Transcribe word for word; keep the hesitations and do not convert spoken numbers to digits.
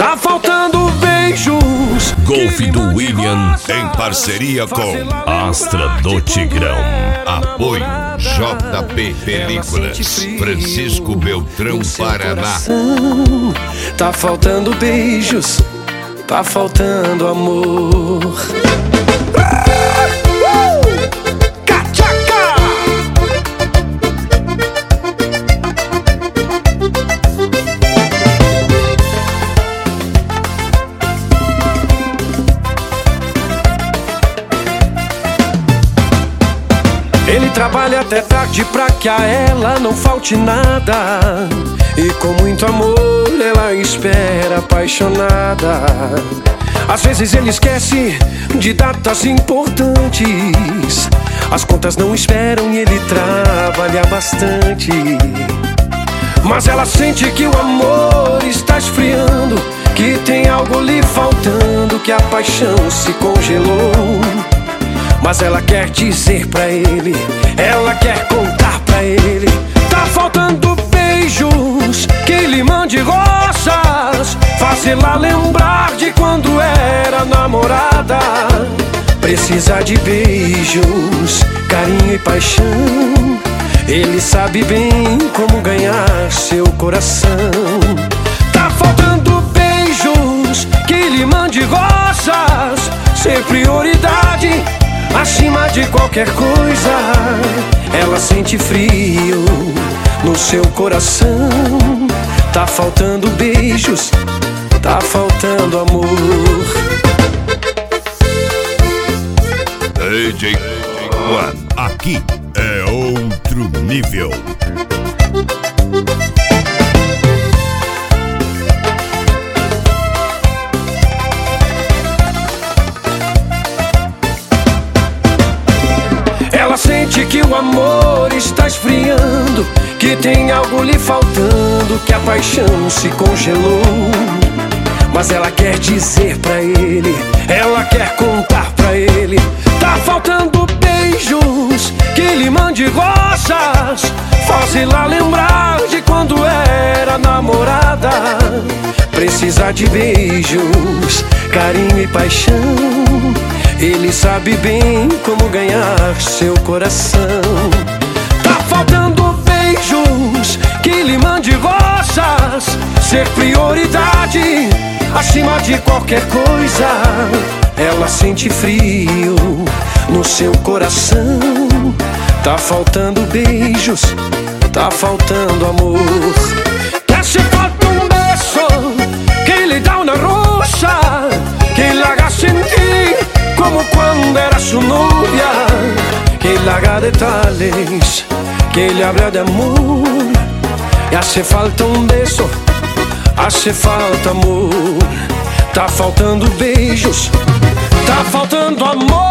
Tá faltando beijos. Golf do William em parceria com Astra do Tigrão. Apoio J P Películas, Francisco Beltrão, Paraná. Tá faltando beijos, tá faltando amor. Ele trabalha até tarde pra que a ela não falte nada, e com muito amor ela espera apaixonada. Às vezes ele esquece de datas importantes, as contas não esperam e ele trabalha bastante. Mas ela sente que o amor está esfriando, que tem algo lhe faltando, que a paixão se congelou. Mas ela quer dizer pra ele, ela quer contar pra ele. Tá faltando beijos, que lhe mande rosas, faz-la lembrar de quando era namorada. Precisa de beijos, carinho e paixão. Ele sabe bem como ganhar seu coração. Tá faltando beijos, que lhe mande rosas, ser prioridade acima de qualquer coisa. Ela sente frio no seu coração. Tá faltando beijos, tá faltando amor. D J One, aqui é outro nível. Ela sente que o amor está esfriando, que tem algo lhe faltando, que a paixão se congelou. Mas ela quer dizer pra ele, ela quer contar pra ele. Tá faltando beijos, que lhe mande rosas, faz-la lembrar de quando era namorada. Precisa de beijos, carinho e paixão. Ele sabe bem como ganhar seu coração. Tá faltando beijos, que lhe mande rosas, ser prioridade acima de qualquer coisa. Ela sente frio no seu coração. Tá faltando beijos, tá faltando amor. Quer se falta um beijo, que lhe dá una rosa, que le haga sentir como cuando era su novia, que le haga detalles, que le habla de amor. Y hace falta un beso, hace falta amor. Tá faltando beijos, tá faltando amor.